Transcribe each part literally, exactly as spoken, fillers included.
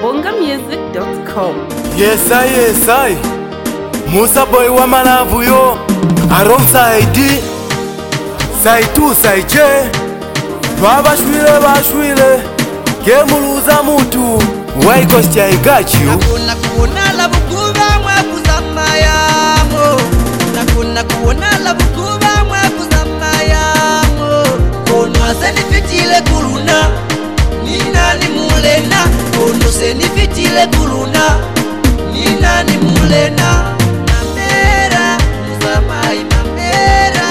bonga music dot com. Yes I, yes I Musa boy wa malavu yo alongside Side two, side J Babashwile, bashwile Kemuluza mutu Waikosti I got you. Nakuna kuona la bukuba mwakuza mayamo. Nakuna kuona la bukuba mwakuza mayamo. Kono senifitile kuluna Nina ni mulena. Kono senifitile kuluna Nina ni mulena. Mamera Musamai mamera.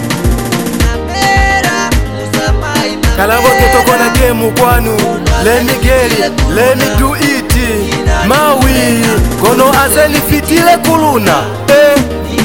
Mamera Musamai mamera. Kalabo ketoko na game kwanu. Let me get it, let me do it. Mawi kono aseni fitile kuluna eh.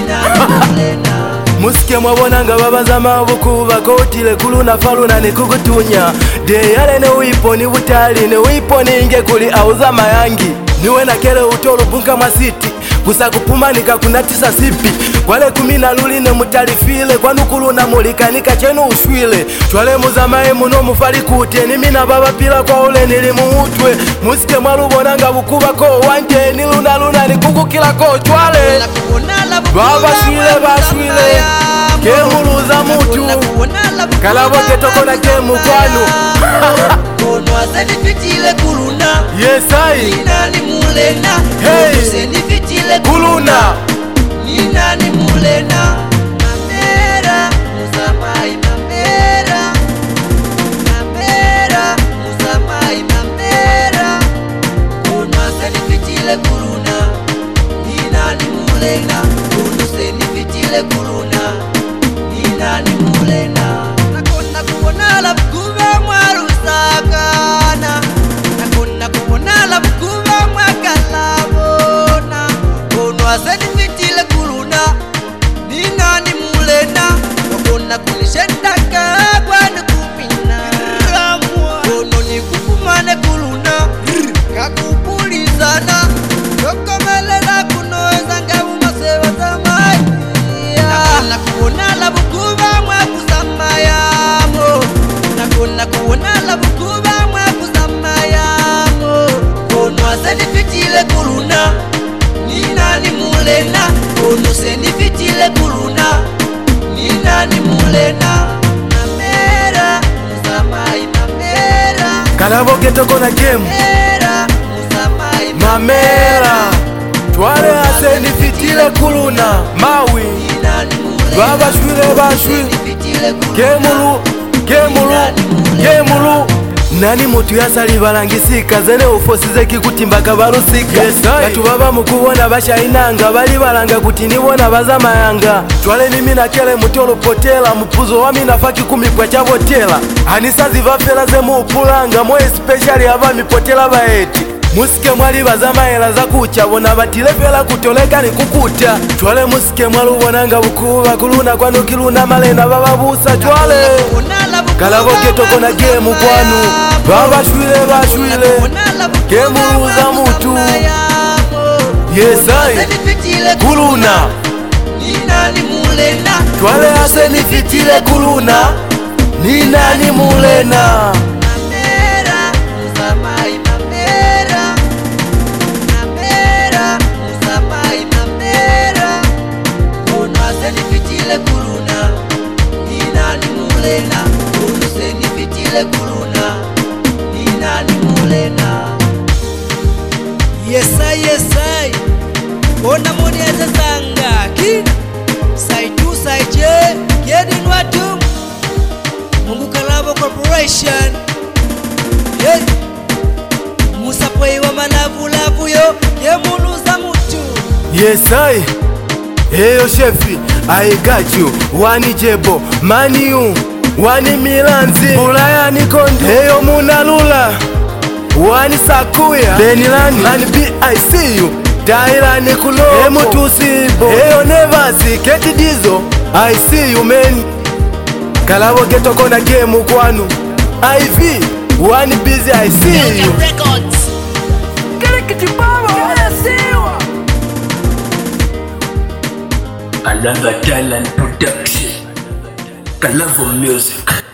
Musike mwabonanga babaza mabuku bakotile kuluna faluna nikugutunya de yale ne wipo ni butali ne wipo ninge kuli auza mayangi niwe na kele utolo bunka masiti kusa kupumanika kuna tisa sipi kwale kumina luli ne mutalifile kwanu kuluna mulikanika chenu ushwile chwale muzamae muno mufali kute ni mina baba pila kwa ule nilimuutwe musike mwalubonanga bukuba ko wanje ni luna luna ni kukukila ko chwale baba shwile bashwile kemuluza mutu kalabo ketoko na kemu kwanu kono asenifitile kuluna yes I Nina ni mulena. Hey. Kono senifitile kuluna Nina ni mulena. Mamera Musamai mamera. Mamera Musamai mamera. Kono asenifitile kuluna Nina ni mulena. Kono senifitile kuluna Nina ni mulena. Nakona kuona la bukuba mwarusakana. Nakona kuona la bukuba mwakalabona. Kono asenifitile kuluna Nina ni mulena. Nakona kunishendaka kwani kumina. Kono ni kukumane kuluna kakupulizana. Yokomelela kunoeza ngabu masewa zamai. Nakona kuona la bukuba mwakuzamayamo. Nakona kuona la bukuba mwakuzamayamo. Kono asenifitile kuluna Nina ni mulena. Kono senifitile kuluna Nina ni mulena. Mamera Musamai mamera. kalabo ketoko na game Mamera Musamai mamera chwale aseni fitile kuluna mawi Nina ni mulena. baba shwile bashwile Senifitile kuluna kemulu kemulu kemulu nani mutu yasali balangisika zene ufosize kikutimba kabarusika yes, katu baba mukubona bashainanga bali balanga kuti nibona bazamayanga chwale nimi nakele mutolo potela mupuzo wami nafaki kumi kwa chabotela anisazi vafela ze muupulanga mwe especially abami potela baeti musike mwali bazamaela za kucha bona batilefela kutoleka ni kukuta chwale musike mwalu bonanga bukuba kuluna kwanu kiluna malena bababusa chwale kalabo ketoko na game kwanu baba shwile bashwile kemuluza mutu yes I kuluna Nina ni mulena. chwale asenifitile kuluna Nina ni mulena Mamera Musamai mamera. Mamera Musamai mamera. Kono asenifitile kuluna Nina ni mulena. Kono senifitile kuluna Nina ni mulena. Yes I, yes I Kona moni atazanga ki Side two, side J Kiedin watu Mungu Kalabo Corporation. Hey. Musa poi wa malavu lavu yo Yemuluza mutu. yes I heyo shefi I got you wani jebo maniu wani milanzi ulaya nikondi heyo munalula wani sakuya benilani mani B I see you daila nikulo emu tusibo heyo nevasi keti dizo I see you man kalabo ketoko na game kwanu I V wani busy I see you Another talent production. Kalavo music.